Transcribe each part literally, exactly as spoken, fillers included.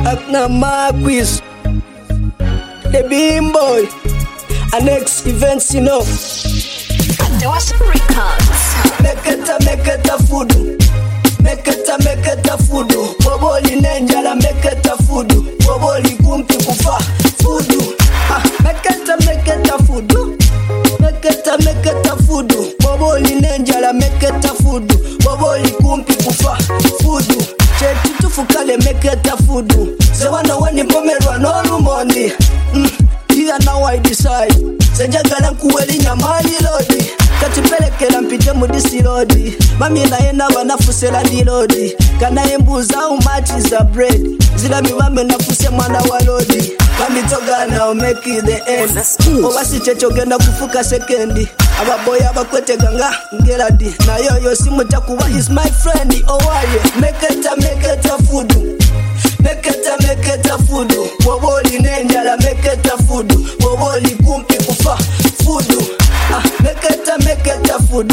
Akna Marquis, the Beam Boy, and next events, you know. There was records. Make it a, make it a food. Make it a, make it a food. Boboli nenjala, make it a food. Boboli kumpi kufa food. Ah, make it a, make it a food. Make it a, make it a food. Boboli nenjala, make it a food. Boboli kumpi kufa food. Check to fukale, make it a food. Se wana wani pomerwa no rumondi. Mm. Here now I decide. Senjagala nkuweli nyamali lodi. Katipelekela mpite mudisi lodi. Mami naenda wanafusela ndi lodi. Kana embuza how much is a bread. Zila miwame nafuse mwana wa lodi. Mami toga now make it the end. Owasi checho genda kufuka sekendi. Ababoya bakwete ganga ngeradi. Na yoyo simu takuwa is my friend. Oh why make it a make it a food. Make it a make it a food. Boboli nenjala make it a food. Boboli kumpi kufa food. Ah, make it a make it a food.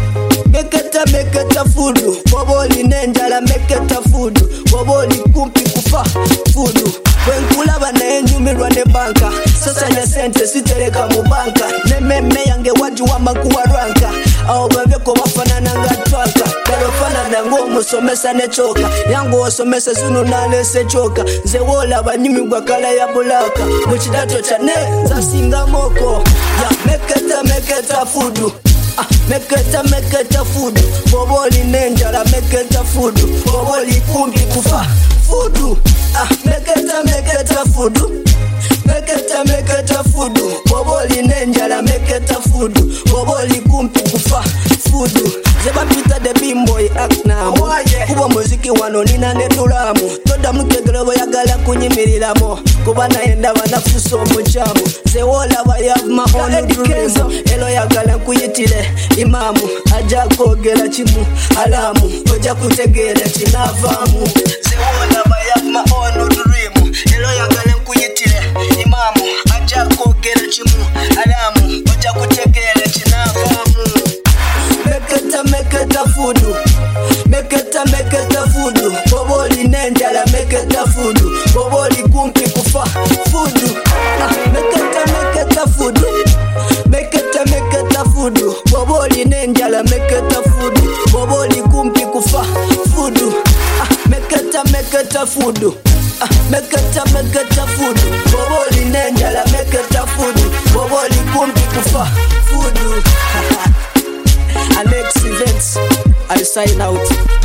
Make it a make it a food. Boboli nenjala make it a food. Boboli kumpi kufa food. When kula bana enyumirwa ne banka. Sasa nya sente sitereka mu banka. Nememe yange waju wa makuwa ranka. Aho babeko bafanana nga twanka. Kalofana nango musomesa ne choka. Yango osomesa zunu nale se choka. Ze wola banyimi gwa kala ya bulaka. Muchidato chane zasinga moko. Ya make it a make it a food. Ah, make it a make it a food. Boboli nenjala make it a food. Boboli kumbi kufa food. Ah, make it a make it a food. Make it a make it a food. Boboli nenjala make it a food. Boboli kumbi kufa food. Zeba pita the Beam Boy act now. Kuba muziki wano nina netulamu. Toda mukegelo yagala kunyimiriramu. Kuba naenda banafuso omuchamu. Ze wola ba have my own dream. Elo yagala kuyitire imamu. Aja kogera chimu alamu. Oja kutegera chinavamu. Ze wola ba have my own dream. Elo yagala kuyitire imamu. Aja kogera chimu alamu. Oja kutegera chinavamu. Make it a make it a food. Make it a make it a food. Boboli nenjala make it a food. Boboli kumpi kufa food. Make it a make it a food. Make it a make it a food. Boboli nenjala make it a food. Boboli kumpi kufa food. Make it a make it a food. Make it a make it a food. Boboli nenjala make it a food. Boboli kumpi kufa food. And next events, I sign out.